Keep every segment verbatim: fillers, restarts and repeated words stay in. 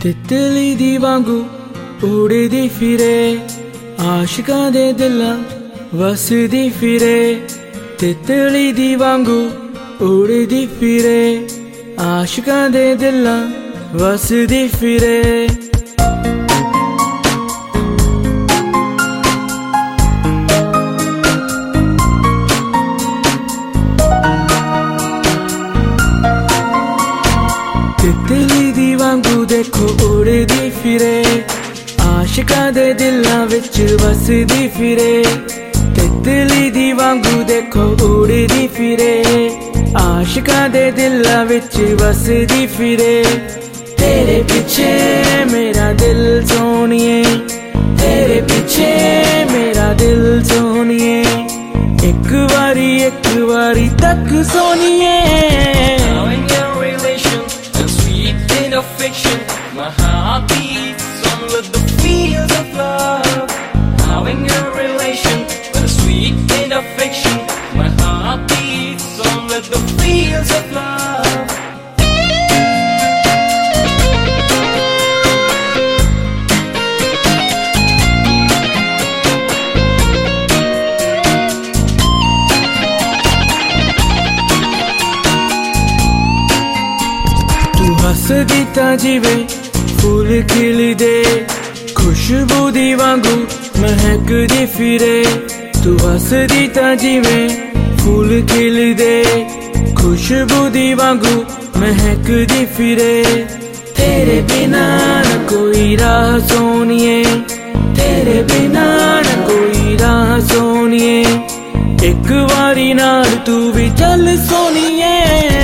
तितली दी वांगू उड़दी फिरे, आशिकां दे दिलां वसदी फिरे। तितली दी वांगू उड़दी फिरे, आशिकां दे दिलां वसदी फिरे। तितली दी वांगू देखो उड़दी फिरे, आशिकां दे दिलां विच वसदी फिरे। तितली दी वांगू देखो उड़दी फिरे, आशिकां दे दिलां विच वसदी फिरे। तेरे पीछे मेरा दिल सोनिए, तेरे पीछे मेरा दिल सोनिए। एक बारी एक बारी तक सोनिए। Fiction, my heart beats on with the feels of love. Having a relation with a sweet kind of fiction. My heart beats on with the feels of love. हसदी ता जीवे फूल खिलदे, खुशबू दी वांगू महकदी फिरे। तू हसदी ता जीवे फूल खिलदे, खुशबू दी वांगू महकदी फिरे। तेरे बिना न कोई राह सोनिए, तेरे बिना न कोई राह सोनिए। एक बारी नाल तू भी चल सोनिए।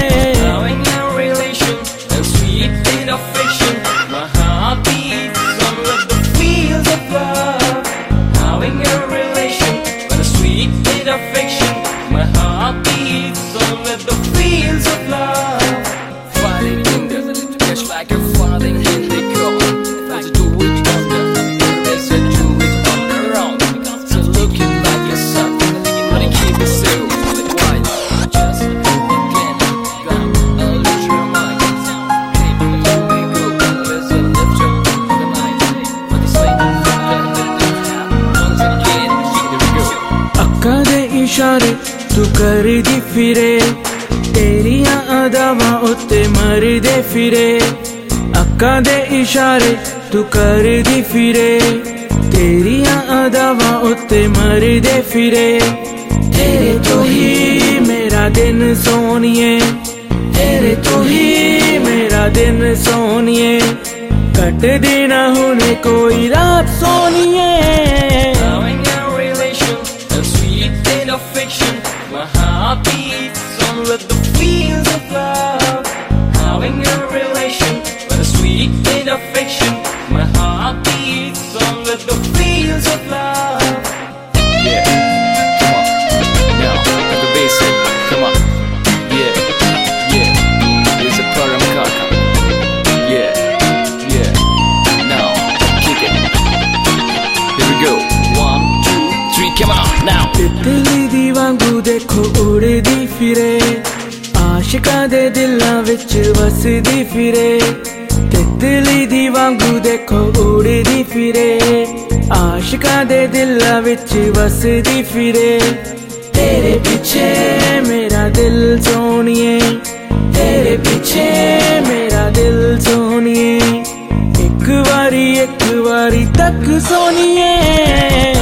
Fiction, my heart beats on with the feels of love. Having a relation with a sweet bit of fiction. My heart beats on with the feels of love. Falling in the just like a falling in the cold. What to do it on the there's a do it all around. So looking like yourself, but you keep it so quiet. Just again, gone, I'll lose your mind. अक्कां दे इशारे तू करदी फिरे, तेरियां अदावां उत्ते मरदे फिरे। अक्कां दे इशारे तू करदी फिरे, तेरियां अदावां उत्ते मरदे फिरे। तेरे तो ही मेरा दिन सोनिए, तेरे तो ही मेरा दिन सोनिए। कट देना हुने कोई रात सोनिए। Fiction, my heart beats on with the feels of love. Having a relation with a sweet bit of fiction. My heart beats on with the feels of love. Yeah, come on, now at the bass in, come on. Yeah, yeah, here's a Param Kaka. Yeah, yeah, now kick it. Here we go, one, two, three, come on now. तितली दी वांगू देखो उड़दी फिरे, आशिकां दे दिलां विच वसदी फिरे। तितली दी वांगू देखो उड़दी फिरे, आशिकां दे दिलां विच वसदी फिरे। तेरे पीछे मेरा दिल सोनिए, तेरे पीछे मेरा दिल सोनिए। एक बारी एक बारी तक सोनिए।